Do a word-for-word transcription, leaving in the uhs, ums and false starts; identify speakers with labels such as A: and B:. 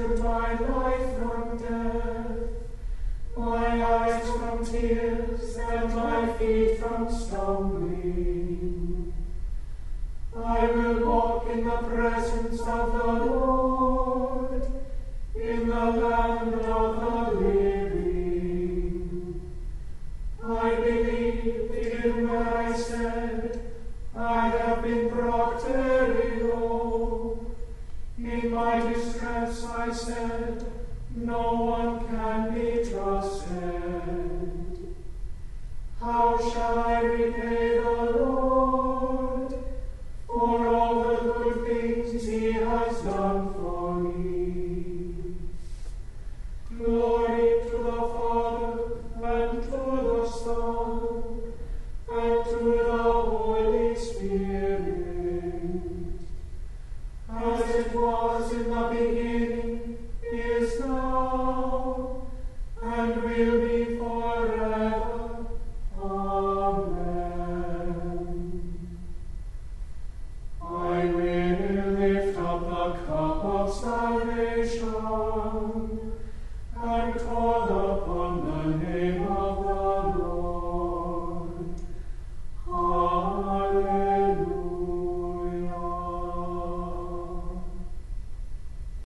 A: rescued my life from death, my eyes from tears, and my feet from stumbling. I will walk in the presence of the Lord, in the land of the living. I believed in what I said, I have been brought very low. In my distress I said, no one can be trusted. How shall I repay the Lord for all the good things he has done for me? Glory to the Father, and to the Son, and to the Holy Spirit, as it was in the beginning, is now, and will be forever. Amen. I will lift up the cup of salvation, and call upon the name